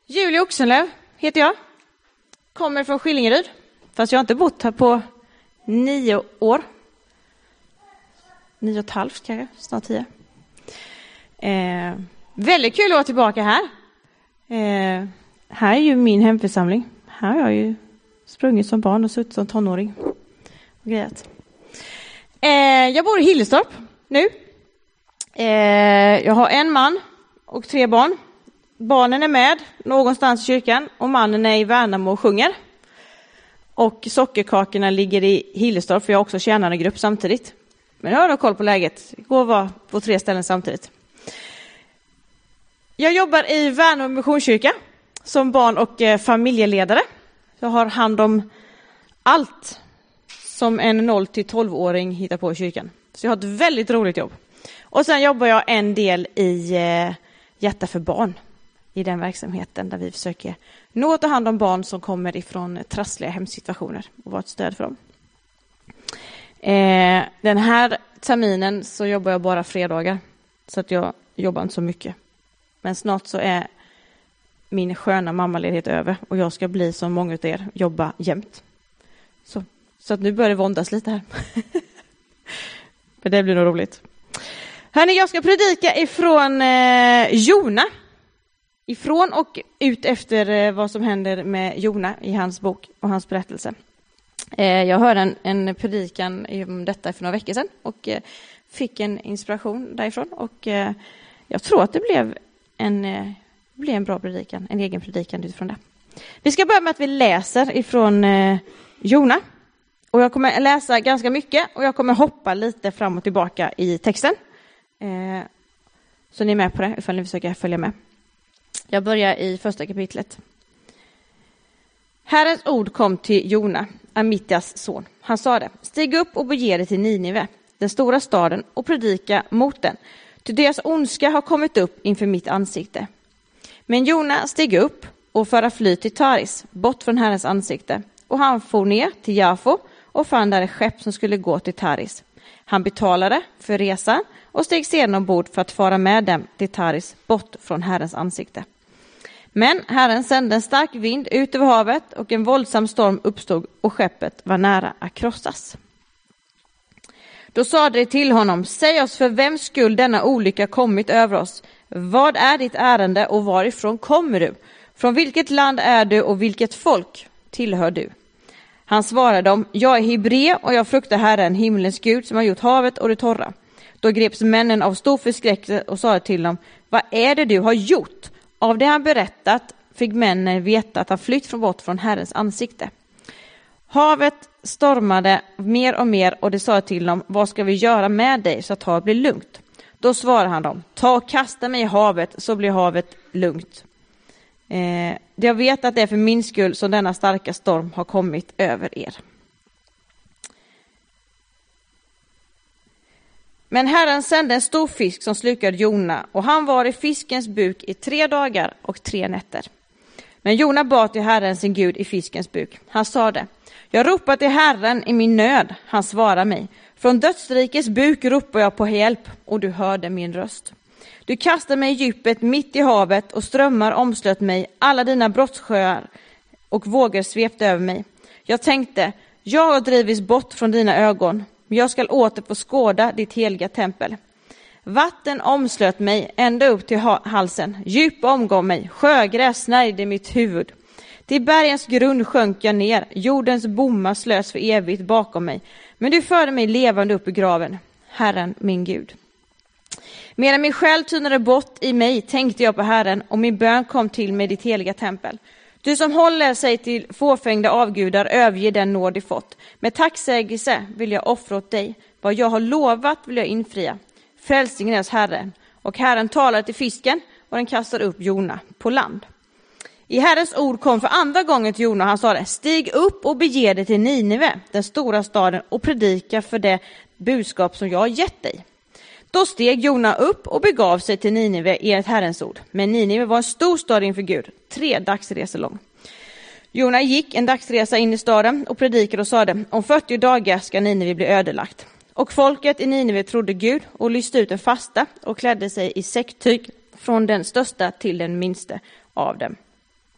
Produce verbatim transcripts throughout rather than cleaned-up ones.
Julia Oxenlöv heter jag. Kommer från Skillingeryd. Fast jag har inte bott här på nio år. Nio och ett halvt kanske, snart tio. Eh, väldigt kul att vara tillbaka här. Eh, här är ju min hemförsamling. Här har jag ju sprungit som barn och suttit som tonåring. Och grejat. Eh, jag bor i Hillerstorp nu. Eh, jag har en man och tre barn. Barnen är med någonstans i kyrkan och mannen är i Värnamo och sjunger. Och sockerkakorna ligger i Hillerstorp, för jag har också tjänande grupp samtidigt. Men jag har då koll på läget. Går var på tre ställen samtidigt. Jag jobbar i Värnamo Missionskyrka som barn- och familjeledare. Jag har hand om allt som en noll till tolv-åring hittar på i kyrkan. Så jag har ett väldigt roligt jobb. Och sen jobbar jag en del i Hjärta för barn. I den verksamheten där vi försöker nå och ta hand om barn som kommer ifrån trassliga hemsituationer och vara ett stöd för dem. Eh, den här terminen så jobbar jag bara fredagar, så att jag jobbar inte så mycket. Men snart så är min sköna mammaledighet över och jag ska bli som många av er, jobba jämt. Så, så att nu börjar det våndas lite här. För det blir nog roligt. Hörrni, jag ska predika ifrån eh, Jona. Ifrån och ut efter vad som händer med Jona i hans bok och hans berättelse. Jag hörde en, en predikan om detta för några veckor sedan och fick en inspiration därifrån. Och jag tror att det blev en, blev en bra predikan, en egen predikan utifrån det. Vi ska börja med att vi läser ifrån Jona. Och jag kommer läsa ganska mycket och jag kommer hoppa lite fram och tillbaka i texten. Så ni är med på det ifall ni försöker följa med. Jag börjar i första kapitlet. Herrens ord kom till Jona, Amittas son. Han sa det: stig upp och bege dig till Ninive, den stora staden, och predika mot den. Ty deras ondska har kommit upp inför mitt ansikte. Men Jona steg upp och förde fly till Taris, bort från Herrens ansikte. Och han for ner till Jafo och fann där ett skepp som skulle gå till Taris. Han betalade för resan och steg sedan ombord för att fara med dem till Taris, bort från Herrens ansikte. Men Herren sände en stark vind ut över havet och en våldsam storm uppstod och skeppet var nära att krossas. Då sa de till honom: säg oss för vems skull denna olycka kommit över oss. Vad är ditt ärende och varifrån kommer du? Från vilket land är du och vilket folk tillhör du? Han svarade dem: jag är hebré och jag fruktar Herren, himlens Gud, som har gjort havet och det torra. Då greps männen av stor förskräckelse och sa till dem: vad är det du har gjort? Av det han berättat fick männen veta att han flytt från bort från Herrens ansikte. Havet stormade mer och mer och det sa till dem: vad ska vi göra med dig så att havet blir lugnt? Då svarade han dem: ta och kasta mig i havet så blir havet lugnt. Eh, jag vet att det är för min skull som denna starka storm har kommit över er. Men Herren sände en stor fisk som slukade Jona, och han var i fiskens buk i tre dagar och tre nätter. Men Jona bad till Herren sin Gud i fiskens buk. Han sa det: jag ropar till Herren i min nöd, han svarar mig. Från dödsrikets buk ropar jag på hjälp, och du hörde min röst. Du kastade mig i djupet mitt i havet, och strömmar omslöt mig, alla dina brottssjöar och vågor svepte över mig. Jag tänkte: jag har drivits bort från dina ögon, men jag skall åter få skåda ditt heliga tempel. Vatten omslöt mig ända upp till halsen, djup omgav mig, sjögräs snärjde mitt huvud. Till bergens grund sjönk jag ner, jordens bommar slöts för evigt bakom mig. Men du förde mig levande upp i graven, Herren min Gud. Medan min själ tynade bort i mig tänkte jag på Herren, och min bön kom till mig ditt heliga tempel. Du som håller sig till fåfängda avgudar, överger den nåd du fått. Med tacksägelse vill jag offra åt dig. Vad jag har lovat vill jag infria. Frälsningen är hos Herren. Och Herren talade till fisken, och den kastade upp Jona på land. I Herrens ord kom för andra gången till Jona, och han sa det: stig upp och bege dig till Ninive, den stora staden, och predika för det budskap som jag har gett dig. Då steg Jona upp och begav sig till Ninive enligt Herrens ord. Men Ninive var en stor stad inför Gud, tre dagsresor lång. Jona gick en dagsresa in i staden och predikade och sade: om fyrtio dagar ska Ninive bli ödelagt. Och folket i Ninive trodde Gud och lyste ut en fasta och klädde sig i säcktyg från den största till den minste av dem.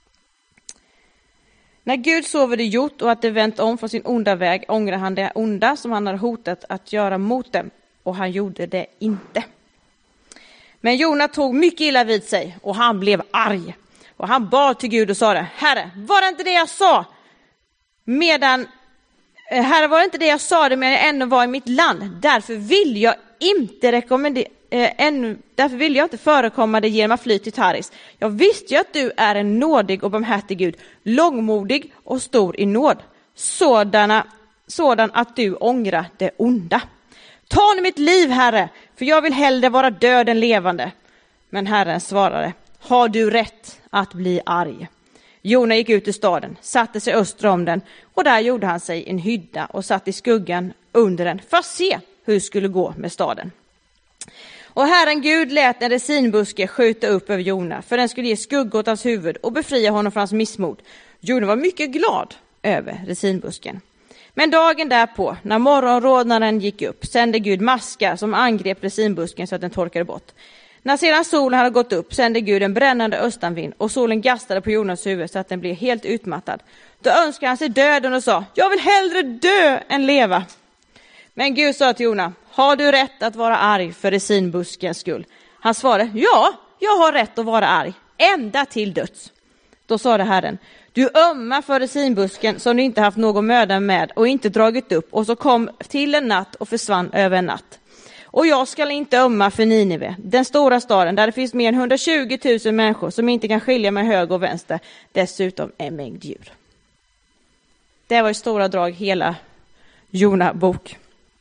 När Gud såg vad det gjort och att det vänt om från sin onda väg ångrade han det onda som han hade hotat att göra mot dem, och han gjorde det inte. Men Jona tog mycket illa vid sig och han blev arg. Och han bad till Gud och sa det: Herre, var det inte det jag sa? Medan, Herre, var det inte det jag sa det medan jag ännu var i mitt land? Därför vill jag inte rekommendera, eh, ännu, därför vill jag inte förekomma det genom att fly till Taris. Jag visste ju att du är en nådig och barmhärtig Gud, långmodig och stor i nåd, sådana, sådan att du ångrar det onda. Ta nu mitt liv, Herre, för jag vill hellre vara död än levande. Men Herren svarade: har du rätt att bli arg? Jona gick ut ur staden, satte sig öster om den, och där gjorde han sig en hydda och satt i skuggan under den för att se hur det skulle gå med staden. Och Herren Gud lät en resinbuske skjuta upp över Jona, för den skulle ge skugga åt hans huvud och befria honom från hans missmod. Jona var mycket glad över resinbusken. Men dagen därpå, när morgonrodnaden gick upp, sände Gud maskar som angrep resinbusken så att den torkade bort. När sedan solen hade gått upp sände Gud en brännande östanvind, och solen gastade på Jonas huvud så att den blev helt utmattad. Då önskade han sig döden och sa: jag vill hellre dö än leva. Men Gud sa till Jona: har du rätt att vara arg för resinbuskens skull? Han svarade: ja, jag har rätt att vara arg, ända till döds. Då sa det Herren: du ömmar för resinbusken som du inte haft någon möda med och inte dragit upp, och så kom till en natt och försvann över en natt. Och jag ska inte ömma för Ninive, den stora staden där det finns mer än hundratjugo tusen människor som inte kan skilja med höger och vänster, dessutom en mängd djur. Det var i stora drag hela Jona-bok.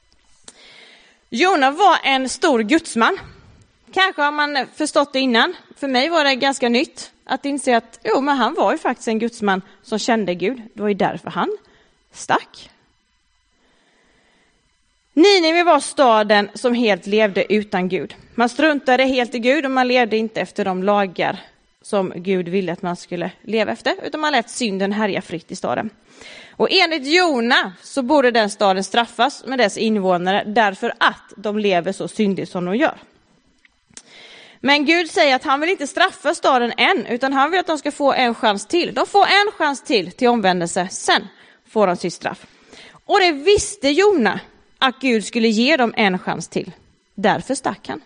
Jona var en stor gudsman. Kanske har man förstått det innan. För mig var det ganska nytt att inse att jo, men han var ju faktiskt en gudsman som kände Gud. Det var ju därför han stack. Ninive var staden som helt levde utan Gud. Man struntade helt i Gud och man levde inte efter de lagar som Gud ville att man skulle leva efter, utan man lät synden härja fritt i staden. Och enligt Jona så borde den staden straffas med dess invånare därför att de lever så syndigt som de gör. Men Gud säger att han vill inte straffa staden än, utan han vill att de ska få en chans till. De får en chans till till omvändelse, sen får de sitt straff. Och det visste Jona, att Gud skulle ge dem en chans till. Därför stack han.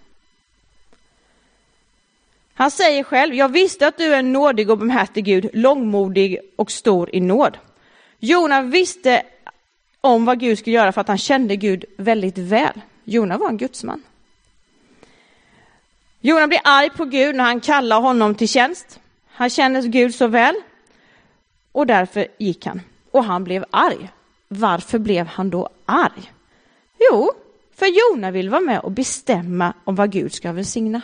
Han säger själv: jag visste att du är en nådig och barmhärtig Gud, långmodig och stor i nåd. Jona visste om vad Gud skulle göra för att han kände Gud väldigt väl. Jona var en gudsman. Jona blev arg på Gud när han kallade honom till tjänst. Han kände Gud så väl. Och därför gick han. Och han blev arg. Varför blev han då arg? Jo, för Jona vill vara med och bestämma om vad Gud ska välsigna.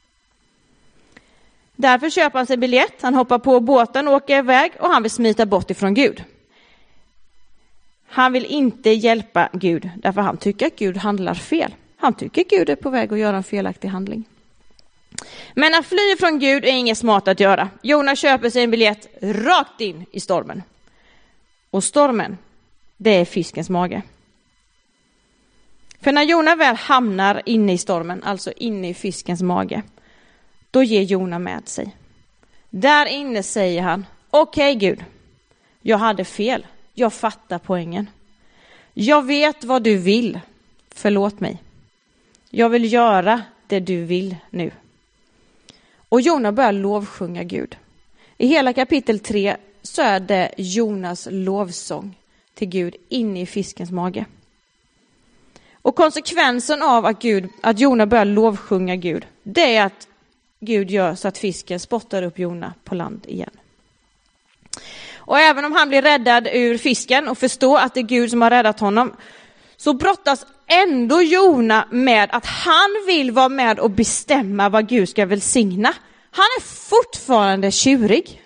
Därför köper han sig biljett, han hoppar på båten och åker iväg, och han vill smita bort ifrån Gud. Han vill inte hjälpa Gud därför han tycker att Gud handlar fel. Han tycker att Gud är på väg att göra en felaktig handling. Men att fly från Gud är inget smart att göra. Jona köper sig en biljett rakt in i stormen. Och stormen, det är fiskens mage. För när Jona väl hamnar inne i stormen, alltså inne i fiskens mage, då ger Jona med sig. Där inne säger han: okej Gud, jag hade fel. Jag fattar poängen. Jag vet vad du vill. Förlåt mig. Jag vill göra det du vill nu. Och Jona börjar lovsjunga Gud. I hela kapitel tre så är det Jonas lovsång till Gud inne i fiskens mage. Och konsekvensen av att, Gud, att Jona börjar lovsjunga Gud, det är att Gud gör så att fisken spottar upp Jona på land igen. Och även om han blir räddad ur fisken och förstår att det är Gud som har räddat honom, så brottas ändå Jona med att han vill vara med och bestämma vad Gud ska välsigna. Han är fortfarande tjurig.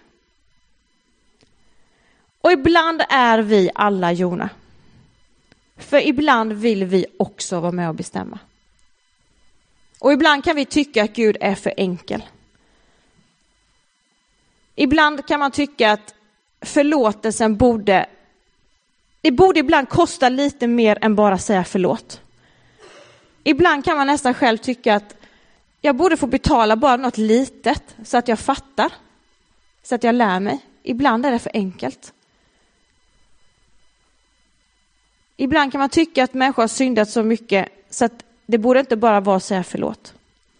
Och ibland är vi alla Jona. För ibland vill vi också vara med och bestämma. Och ibland kan vi tycka att Gud är för enkel. Ibland kan man tycka att förlåtelsen borde, det borde ibland kosta lite mer än bara säga förlåt. Ibland kan man nästan själv tycka att jag borde få betala bara något litet så att jag fattar, så att jag lär mig. Ibland är det för enkelt. Ibland kan man tycka att människor har syndat så mycket så att det borde inte bara vara att säga förlåt.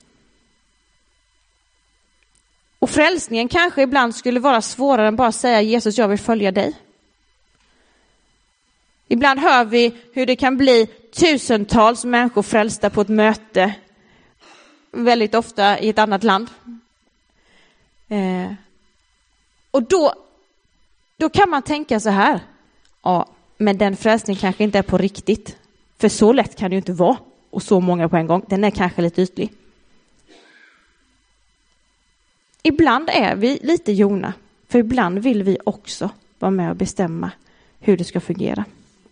Och frälsningen kanske ibland skulle vara svårare än bara att säga Jesus, jag vill följa dig. Ibland hör vi hur det kan bli tusentals människor frälsta på ett möte. Väldigt ofta i ett annat land. Eh, och då, då kan man tänka så här. Ja, men den frälsningen kanske inte är på riktigt. För så lätt kan det ju inte vara. Och så många på en gång. Den är kanske lite ytlig. Ibland är vi lite Jona. För ibland vill vi också vara med och bestämma hur det ska fungera.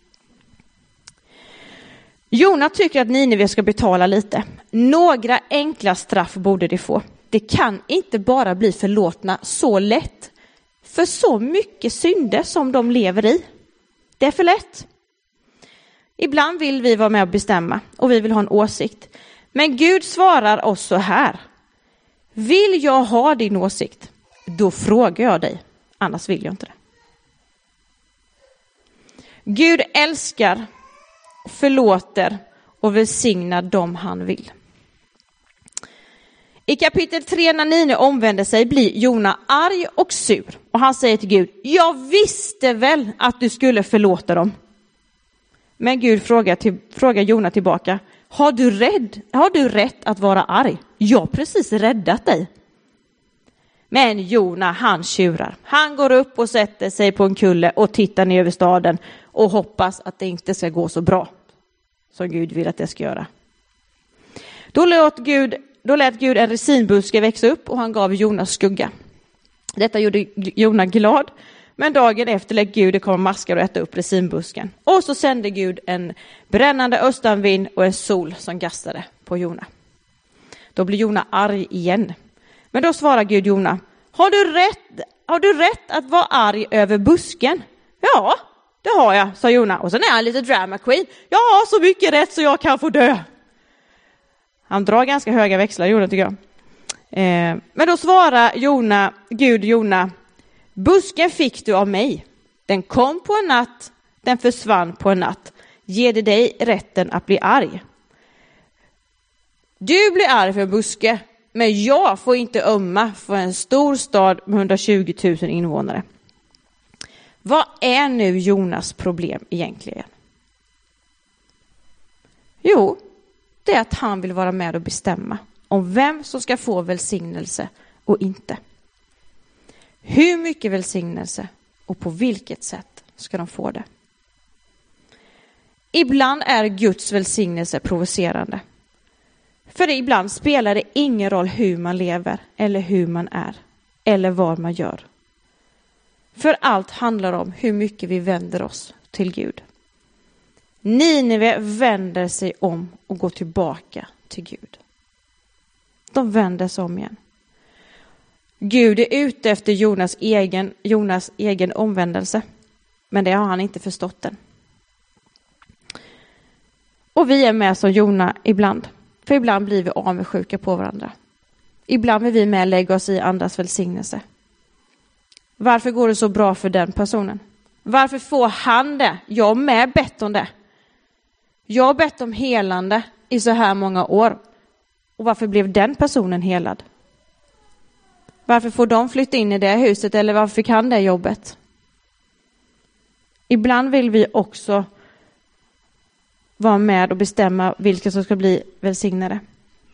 Jona tycker att Nineve ska betala lite. Några enkla straff borde de få. Det kan inte bara bli förlåtna så lätt. För så mycket synder som de lever i. Det är för lätt. Ibland vill vi vara med och bestämma. Och vi vill ha en åsikt. Men Gud svarar oss så här. Vill jag ha din åsikt? Då frågar jag dig. Annars vill jag inte det. Gud älskar, förlåter och välsignar dem han vill. I kapitel tre när Nineve omvänder sig blir Jona arg och sur. Och han säger till Gud, jag visste väl att du skulle förlåta dem. Men Gud frågar, till, frågar Jona tillbaka, har du, rädd, har du rätt att vara arg? Jag har precis räddat dig. Men Jona, han tjurar. Han går upp och sätter sig på en kulle och tittar ner över staden och hoppas att det inte ska gå så bra som Gud vill att det ska göra. Då lät Gud, då lät Gud en resinbuske växa upp och han gav Jona skugga. Detta gjorde Jona glad, men dagen efter lät Gud komma maskar och äta upp resinbusken. Och så sände Gud en brännande östanvind och en sol som gastade på Jona. Då blir Jona arg igen. Men då svarar Gud Jona, har du rätt, har du rätt att vara arg över busken? Ja, det har jag, sa Jona. Och sen är han lite drama queen. Jag har så mycket rätt så jag kan få dö. Han drar ganska höga växlar, Jona, tycker jag. Eh, men då svarar Jona, Gud Jona, busken fick du av mig. Den kom på en natt, den försvann på en natt. Ger det dig rätten att bli arg? Du blir arg för en buske, men jag får inte ömma för en stor stad med hundratjugo tusen invånare. Vad är nu Jonas problem egentligen? Jo, det är att han vill vara med och bestämma om vem som ska få välsignelse och inte. Hur mycket välsignelse och på vilket sätt ska de få det? Ibland är Guds välsignelse provocerande. För ibland spelar det ingen roll hur man lever eller hur man är eller vad man gör. För allt handlar om hur mycket vi vänder oss till Gud. Nineve vänder sig om och går tillbaka till Gud. De vänder sig om igen. Gud är ute efter Jonas egen, Jonas egen omvändelse. Men det har han inte förstått än. Och vi är med som Jona ibland. För ibland blir vi avundsjuka på varandra. Ibland vill vi med lägga oss i andras välsignelse. Varför går det så bra för den personen? Varför får han det? Jag har med bett om det. Jag har bett om helande i så här många år. Och varför blev den personen helad? Varför får de flytta in i det huset eller varför fick han det jobbet? Ibland vill vi också vara med och bestämma vilka som ska bli välsignade.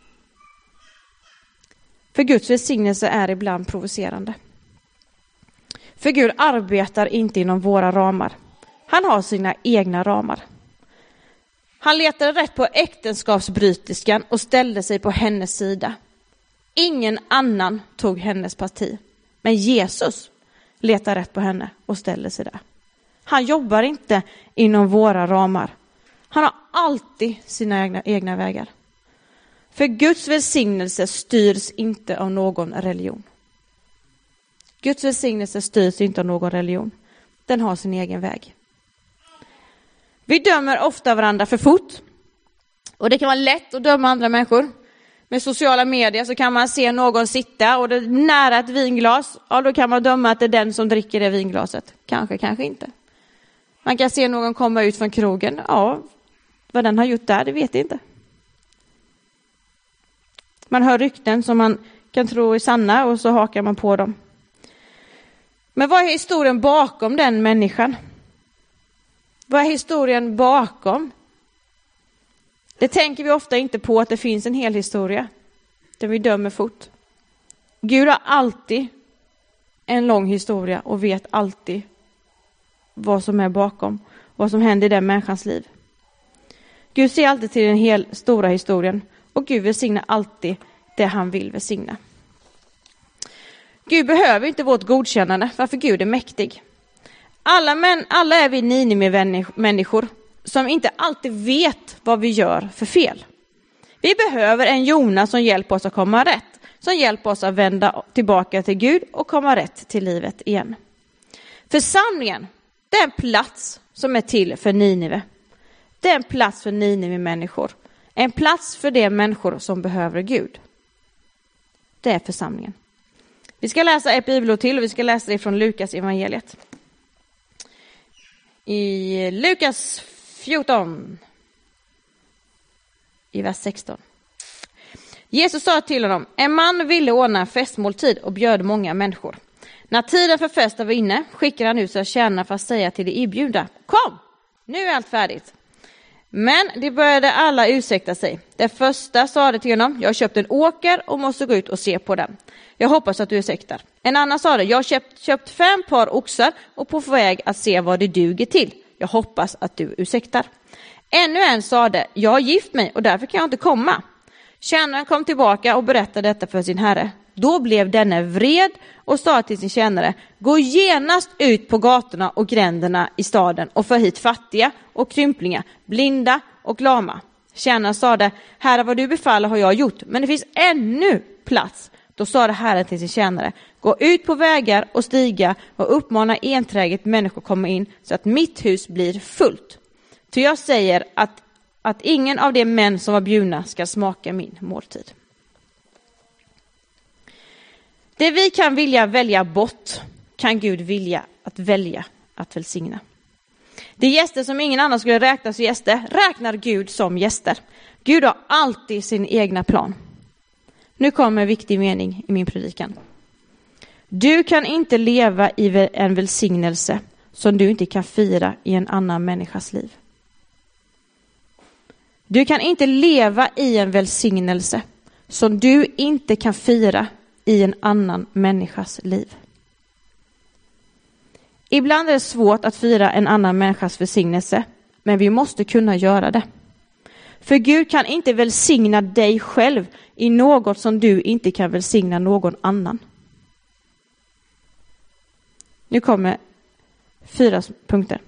För Guds välsignelse är ibland provocerande. För Gud arbetar inte inom våra ramar. Han har sina egna ramar. Han letade rätt på äktenskapsbryterskan och ställde sig på hennes sida. Ingen annan tog hennes parti. Men Jesus letade rätt på henne och ställde sig där. Han jobbar inte inom våra ramar. Han har alltid sina egna, egna vägar. För Guds välsignelse styrs inte av någon religion. Guds välsignelse styrs inte av någon religion. Den har sin egen väg. Vi dömer ofta varandra för fort. Och det kan vara lätt att döma andra människor. Med sociala medier så kan man se någon sitta och det är nära ett vinglas. Ja, då kan man döma att det är den som dricker det vinglaset. Kanske, kanske inte. Man kan se någon komma ut från krogen. Ja, vad den har gjort där, det vet jag inte. Man hör rykten som man kan tro är sanna och så hakar man på dem. Men vad är historien bakom den människan? Vad är historien bakom? Det tänker vi ofta inte på, att det finns en hel historia. Där vi dömer fort. Gud har alltid en lång historia och vet alltid vad som är bakom. Vad som händer i den människans liv. Gud ser alltid till den hel stora historien. Och Gud välsignar alltid det han vill välsigna. Gud behöver inte vårt godkännande, varför Gud är mäktig. Alla, män, alla är vi Nineve-människor som inte alltid vet vad vi gör för fel. Vi behöver en Jona som hjälper oss att komma rätt. Som hjälper oss att vända tillbaka till Gud och komma rätt till livet igen. Församlingen, det är en plats som är till för Nineve. Det är en plats för Nineve-människor. En plats för de människor som behöver Gud. Det är församlingen. Vi ska läsa ett bibelord till och vi ska läsa det från Lukas evangeliet. I Lukas fjorton. I vers sexton. Jesus sa till honom: en man ville ordna en festmåltid och bjöd många människor. När tiden för festen var inne skickade han ut sina tjänare för att säga till de inbjudna: kom, nu är allt färdigt. Men de började alla ursäkta sig. Det första sa det till honom: jag har köpt en åker och måste gå ut och se på den. Jag hoppas att du ursäktar. En annan sa det: jag har köpt, köpt fem par oxar och på väg att se vad det duger till. Jag hoppas att du ursäktar. Ännu en sa det: jag har gift mig och därför kan jag inte komma. Tjänaren kom tillbaka och berättade detta för sin herre. Då blev denne vred och sa till sin tjänare: gå genast ut på gatorna och gränderna i staden och för hit fattiga och krymplingar, blinda och lama. Tjänaren sade: herre, vad du befaller har jag gjort, men det finns ännu plats. Då sa det herren till sin tjänare: gå ut på vägar och stiga och uppmana enträget människor komma in så att mitt hus blir fullt. För jag säger att, att ingen av de män som var bjudna ska smaka min måltid. Det vi kan vilja välja bort kan Gud vilja att välja att välsigna. De gäster som ingen annan skulle räkna som gäster räknar Gud som gäster. Gud har alltid sin egna plan. Nu kommer en viktig mening i min predikan. Du kan inte leva i en välsignelse som du inte kan fira i en annan människas liv. Du kan inte leva i en välsignelse som du inte kan fira i en annan människas liv. Ibland är det svårt att fira en annan människas välsignelse, men vi måste kunna göra det. För Gud kan inte välsigna dig själv i något som du inte kan välsigna någon annan. Nu kommer fyra punkter.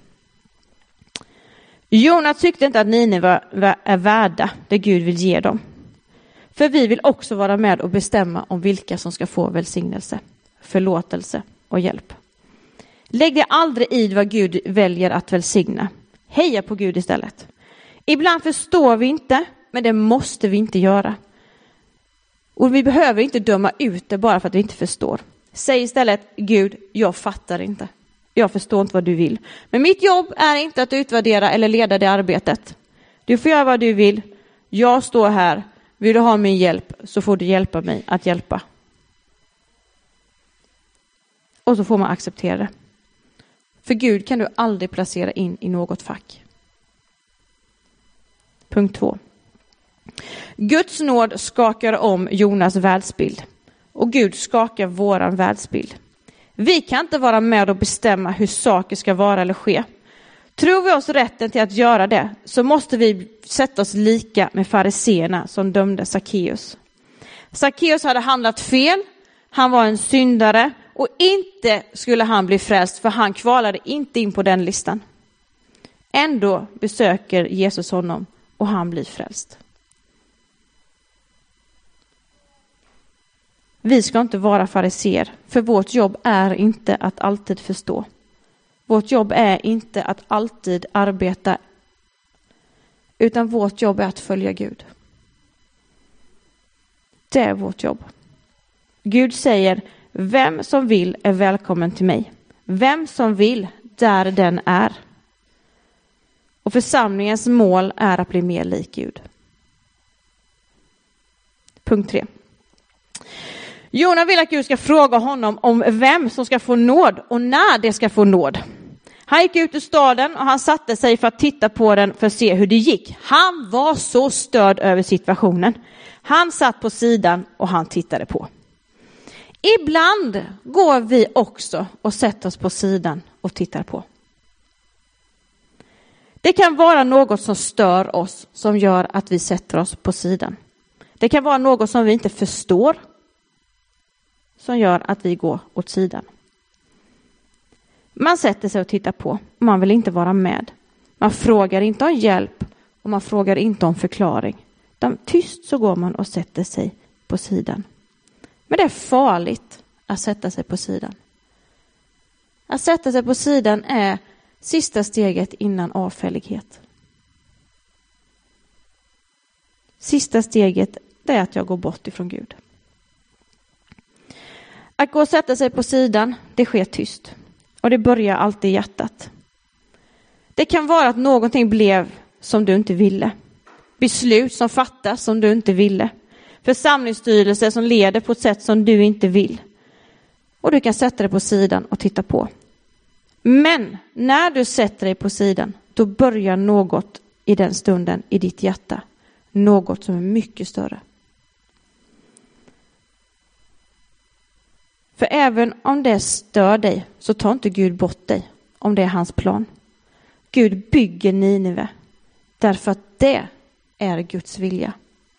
Jona tyckte inte att Nineve är värda det Gud vill ge dem. För vi vill också vara med och bestämma om vilka som ska få välsignelse, förlåtelse och hjälp. Lägg dig aldrig i vad Gud väljer att välsigna. Heja på Gud istället. Ibland förstår vi inte, men det måste vi inte göra. Och vi behöver inte döma ut det bara för att vi inte förstår. Säg istället: Gud, jag fattar inte. Jag förstår inte vad du vill. Men mitt jobb är inte att utvärdera eller leda det arbetet. Du får göra vad du vill. Jag står här. Vill du ha min hjälp så får du hjälpa mig att hjälpa. Och så får man acceptera det. För Gud kan du aldrig placera in i något fack. Punkt två. Guds nåd skakar om Jonas världsbild. Och Gud skakar våran världsbild. Vi kan inte vara med och bestämma hur saker ska vara eller ske. Tror vi oss rätten till att göra det så måste vi sätta oss lika med fariseerna som dömde Sackeus. Sackeus hade handlat fel, han var en syndare och inte skulle han bli frälst för han kvalade inte in på den listan. Ändå besöker Jesus honom och han blir frälst. Vi ska inte vara fariseer, för vårt jobb är inte att alltid förstå. Vårt jobb är inte att alltid arbeta, utan vårt jobb är att följa Gud. Det är vårt jobb. Gud säger: vem som vill är välkommen till mig. Vem som vill, där den är. Och församlingens mål är att bli mer lik Gud. Punkt tre. Jona vill att Gud ska fråga honom om vem som ska få nåd och när det ska få nåd. Han gick ut ur staden och han satte sig för att titta på den för att se hur det gick. Han var så störd över situationen. Han satt på sidan och han tittade på. Ibland går vi också och sätter oss på sidan och tittar på. Det kan vara något som stör oss som gör att vi sätter oss på sidan. Det kan vara något som vi inte förstår som gör att vi går åt sidan. Man sätter sig och tittar på. Man vill inte vara med. Man frågar inte om hjälp och man frågar inte om förklaring. De, tyst så går man och sätter sig på sidan. Men det är farligt att sätta sig på sidan. Att sätta sig på sidan är sista steget innan avfällighet. Sista steget är att jag går bort ifrån Gud. Att gå och sätta sig på sidan, det sker tyst. Och det börjar alltid i hjärtat. Det kan vara att någonting blev som du inte ville. Beslut som fattas som du inte ville. Församlingsstyrelse som leder på ett sätt som du inte vill. Och du kan sätta dig på sidan och titta på. Men när du sätter dig på sidan, då börjar något i den stunden i ditt hjärta. Något som är mycket större. För även om det stör dig så tar inte Gud bort dig om det är hans plan. Gud bygger Ninive därför att det är Guds vilja.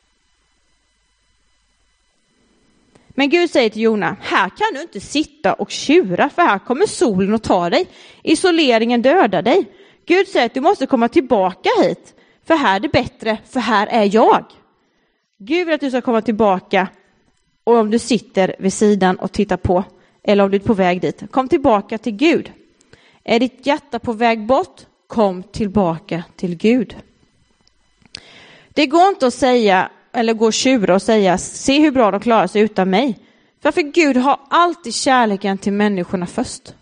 Men Gud säger till Jona, här kan du inte sitta och tjura för här kommer solen att ta dig. Isoleringen dödar dig. Gud säger att du måste komma tillbaka hit för här är det bättre, för här är jag. Gud vill att du ska komma tillbaka. Och om du sitter vid sidan och tittar på, eller om du är på väg dit, kom tillbaka till Gud. Är ditt hjärta på väg bort, kom tillbaka till Gud. Det går inte att säga, eller gå och tjura och säga, se hur bra de klarar sig utan mig. För Gud har alltid kärleken till människorna först.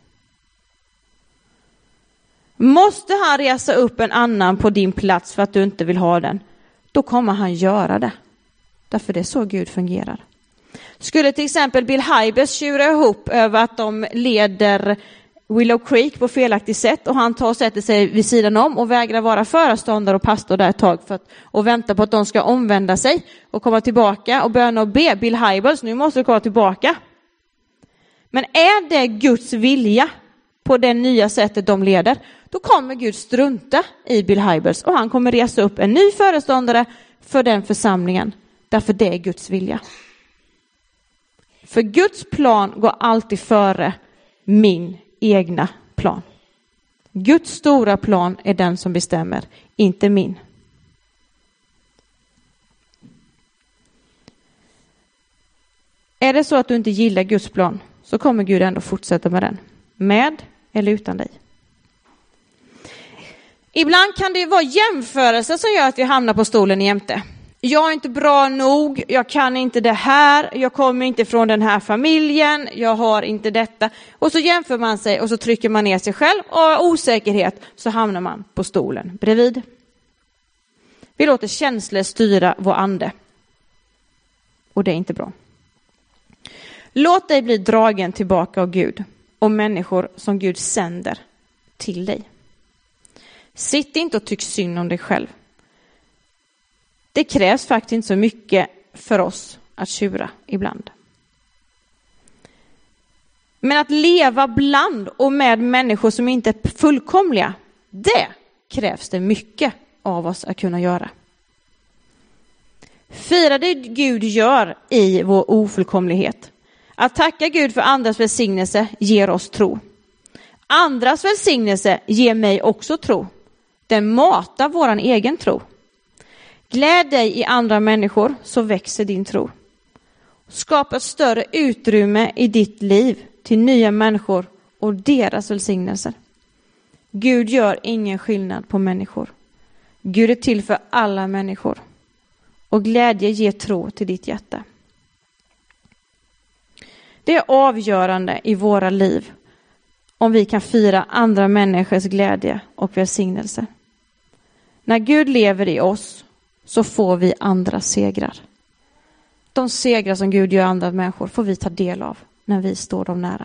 Måste han resa upp en annan på din plats för att du inte vill ha den, då kommer han göra det. Därför det är så Gud fungerar. Skulle till exempel Bill Hybels tjura ihop över att de leder Willow Creek på felaktigt sätt och han tar och sätter sig vid sidan om och vägrar vara föreståndare och pastor där ett tag för att, och vänta på att de ska omvända sig och komma tillbaka och börja och be Bill Hybels, nu måste du komma tillbaka. Men är det Guds vilja på det nya sättet de leder, då kommer Gud strunta i Bill Hybels och han kommer resa upp en ny föreståndare för den församlingen därför det är Guds vilja. För Guds plan går alltid före min egna plan. Guds stora plan är den som bestämmer, inte min. Är det så att du inte gillar Guds plan så kommer Gud ändå fortsätta med den. Med eller utan dig. Ibland kan det vara jämförelser som gör att vi hamnar på stolen jämte. Jag är inte bra nog, jag kan inte det här, jag kommer inte från den här familjen, jag har inte detta. Och så jämför man sig och så trycker man ner sig själv och av osäkerhet så hamnar man på stolen bredvid. Vi låter känslor styra vår ande. Och det är inte bra. Låt dig bli dragen tillbaka av Gud och människor som Gud sänder till dig. Sitt inte och tyck synd om dig själv. Det krävs faktiskt inte så mycket för oss att tjura ibland. Men att leva bland och med människor som inte är fullkomliga, det krävs det mycket av oss att kunna göra. Fira det Gud gör i vår ofullkomlighet. Att tacka Gud för andras välsignelse ger oss tro. Andras välsignelse ger mig också tro. Den matar våran egen tro. Gläd dig i andra människor så växer din tro. Skapa ett större utrymme i ditt liv till nya människor och deras välsignelser. Gud gör ingen skillnad på människor. Gud är till för alla människor. Och glädje ger tro till ditt hjärta. Det är avgörande i våra liv om vi kan fira andra människors glädje och välsignelse. När Gud lever i oss så får vi andra segrar. De segrar som Gud gör andra människor får vi ta del av när vi står dem nära.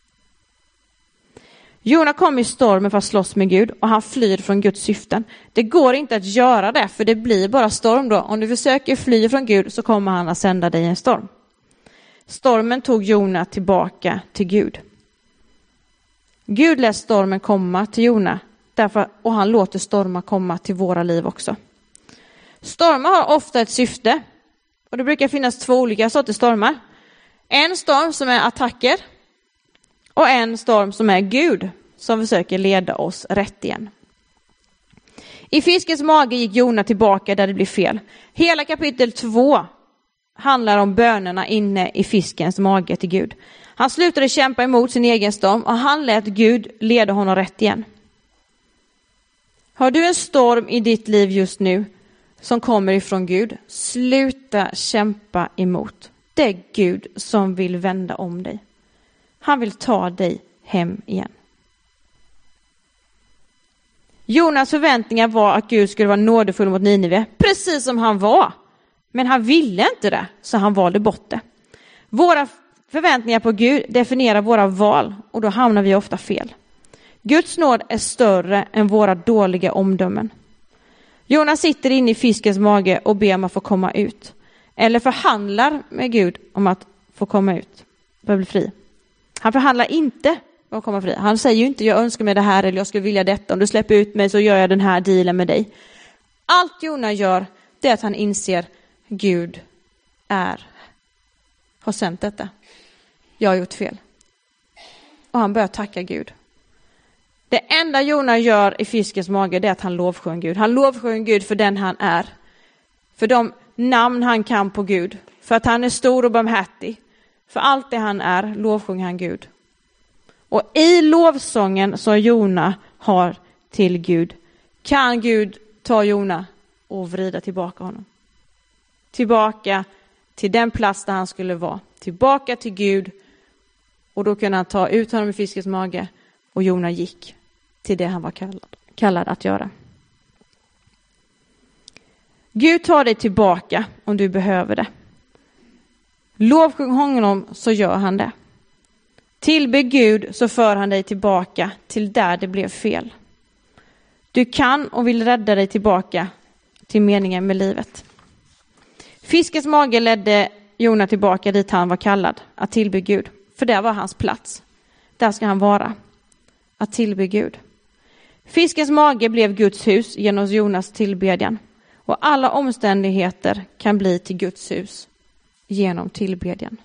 Jona kom i stormen för att slåss med Gud och han flyr från Guds syften. Det går inte att göra det för det blir bara storm då. Om du försöker fly från Gud så kommer han att sända dig en storm. Stormen tog Jona tillbaka till Gud. Gud lät stormen komma till Jona därför, och han låter stormar komma till våra liv också. Stormar har ofta ett syfte och det brukar finnas två olika sorters stormar. En storm som är attacker och en storm som är Gud som försöker leda oss rätt igen. I fiskens mage gick Jona tillbaka där det blev fel. Hela kapitel två handlar om bönerna inne i fiskens mage till Gud. Han slutade kämpa emot sin egen storm och han lät Gud leda honom rätt igen. Har du en storm i ditt liv just nu som kommer ifrån Gud? Sluta kämpa emot. Det är Gud som vill vända om dig. Han vill ta dig hem igen. Jonas förväntningar var att Gud skulle vara nådefull mot Ninive, precis som han var. Men han ville inte det, så han valde bort det. Våra förväntningar på Gud definierar våra val och då hamnar vi ofta fel. Guds nåd är större än våra dåliga omdömen. Jonas sitter inne i fiskens mage och ber om att få komma ut. Eller förhandlar med Gud om att få komma ut, för att bli fri. Han förhandlar inte om att komma fri. Han säger ju inte jag önskar mig det här eller jag skulle vilja detta. Om du släpper ut mig så gör jag den här dealen med dig. Allt Jona gör det är att han inser Gud är, har sänt detta. Jag har gjort fel. Och han börjar tacka Gud. Det enda Jona gör i fiskens mage det är att han lovsjunger Gud. Han lovsjunger Gud för den han är. För de namn han kan på Gud. För att han är stor och barmhärtig. För allt det han är lovsjunger han Gud. Och i lovsången som Jona har till Gud kan Gud ta Jona och vrida tillbaka honom. Tillbaka till den plats där han skulle vara. Tillbaka till Gud. Och då kunde han ta ut honom i fiskens mage. Och Jona gick till det han var kallad, kallad att göra. Gud tar dig tillbaka om du behöver det. Lovsjung honom så gör han det. Tillbe Gud så för han dig tillbaka till där det blev fel. Du kan och vill rädda dig tillbaka till meningen med livet. Fiskens mage ledde Jona tillbaka dit han var kallad att tillbe Gud. För där var hans plats. Där ska han vara. Att tillbe Gud. Fiskens mage blev Guds hus genom Jonas tillbedjan. Och alla omständigheter kan bli till Guds hus genom tillbedjan.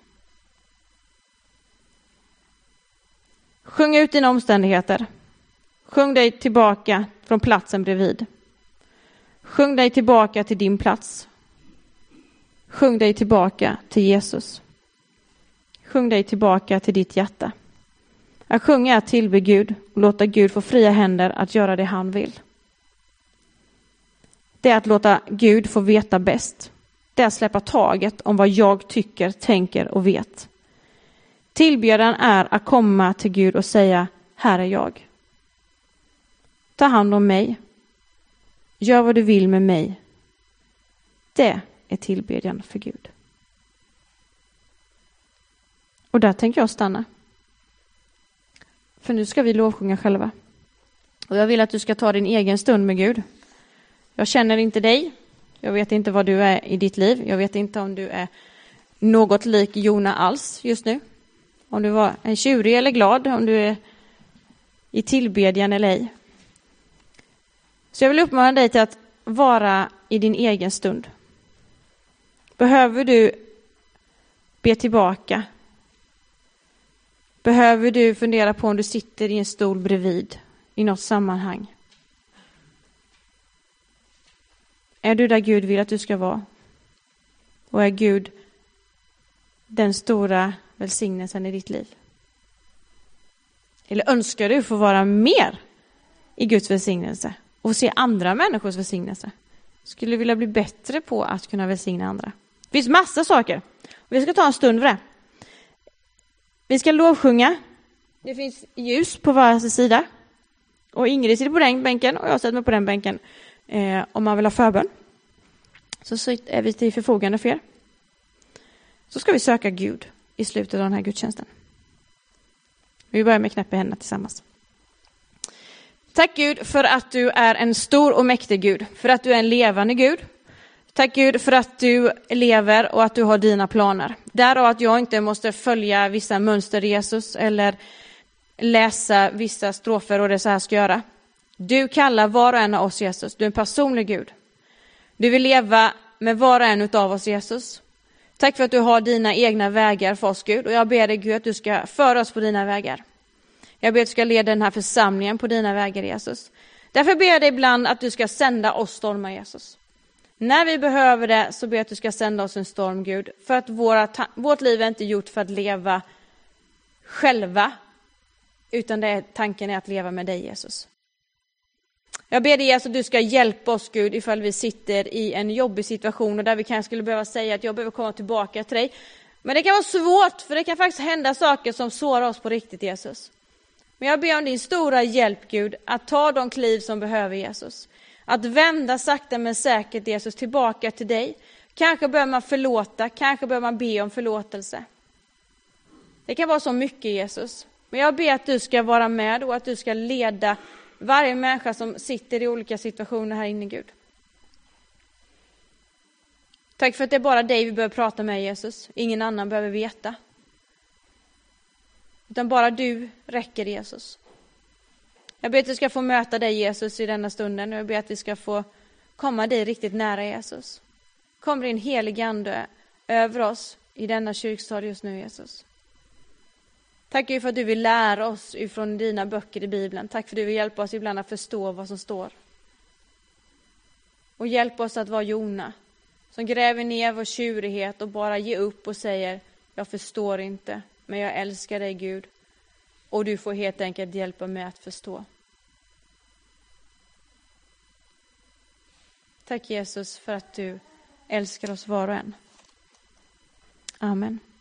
Sjung ut dina omständigheter. Sjung dig tillbaka från platsen bredvid. Sjung dig tillbaka till din plats. Sjung dig tillbaka till Jesus. Sjung dig tillbaka till ditt hjärta. Att sjunga är att tillbe Gud och låta Gud få fria händer att göra det han vill. Det är att låta Gud få veta bäst. Det är att släppa taget om vad jag tycker, tänker och vet. Tillbedjan är att komma till Gud och säga, här är jag. Ta hand om mig. Gör vad du vill med mig. Det är tillbedjan för Gud. Och där tänker jag stanna. För nu ska vi lovsjunga själva. Och jag vill att du ska ta din egen stund med Gud. Jag känner inte dig. Jag vet inte vad du är i ditt liv. Jag vet inte om du är något lik Jona alls just nu. Om du var en tjurig eller glad. Om du är i tillbedjan eller ej. Så jag vill uppmana dig till att vara i din egen stund. Behöver du be tillbaka? Behöver du fundera på om du sitter i en stol bredvid i något sammanhang? Är du där Gud vill att du ska vara? Och är Gud den stora välsignelsen i ditt liv? Eller önskar du få vara mer i Guds välsignelse och se andra människors välsignelse? Skulle du vilja bli bättre på att kunna välsigna andra? Det finns massa saker. Och vi ska ta en stund för det. Vi ska lovsjunga. Det finns ljus på varje sida. Och Ingrid sitter på den bänken och jag sätter mig på den bänken. Eh, om man vill ha förbön så är vi till förfogande för er. Så ska vi söka Gud i slutet av den här gudstjänsten. Vi börjar med knäppa händerna tillsammans. Tack Gud för att du är en stor och mäktig Gud. För att du är en levande Gud. Tack Gud för att du lever och att du har dina planer. Därav att jag inte måste följa vissa mönster Jesus eller läsa vissa strofer och det så här ska göra. Du kallar var och en av oss Jesus. Du är en personlig Gud. Du vill leva med var och en av oss Jesus. Tack för att du har dina egna vägar för oss Gud. Och jag ber dig Gud att du ska föra oss på dina vägar. Jag ber att du ska leda den här församlingen på dina vägar Jesus. Därför ber jag dig ibland att du ska sända oss stormar Jesus. När vi behöver det så ber jag att du ska sända oss en storm Gud. För att våra ta- vårt liv är inte gjort för att leva själva. Utan det är, tanken är att leva med dig Jesus. Jag ber dig Jesus att du ska hjälpa oss Gud ifall vi sitter i en jobbig situation. Och där vi kanske skulle behöva säga att jag behöver komma tillbaka till dig. Men det kan vara svårt för det kan faktiskt hända saker som sårar oss på riktigt Jesus. Men jag ber om din stora hjälp Gud att ta de kliv som behöver Jesus. Att vända sakta men säkert Jesus tillbaka till dig. Kanske behöver man förlåta, kanske behöver man be om förlåtelse. Det kan vara så mycket Jesus. Men jag ber att du ska vara med och att du ska leda varje människa som sitter i olika situationer här inne Gud. Tack för att det är bara dig vi behöver prata med Jesus. Ingen annan behöver veta. Utan bara du räcker Jesus. Jag ber att vi ska få möta dig Jesus i denna stunden. Och jag ber att vi ska få komma dig riktigt nära Jesus. Kom din heliga ande över oss i denna kyrkstad just nu Jesus. Tack Gud för att du vill lära oss ifrån dina böcker i Bibeln. Tack för att du vill hjälpa oss ibland att förstå vad som står. Och hjälp oss att vara Jona. Som gräver ner vår tjurighet och bara ger upp och säger jag förstår inte. Men jag älskar dig Gud. Och du får helt enkelt hjälpa mig att förstå. Tack Jesus för att du älskar oss var och en. Amen.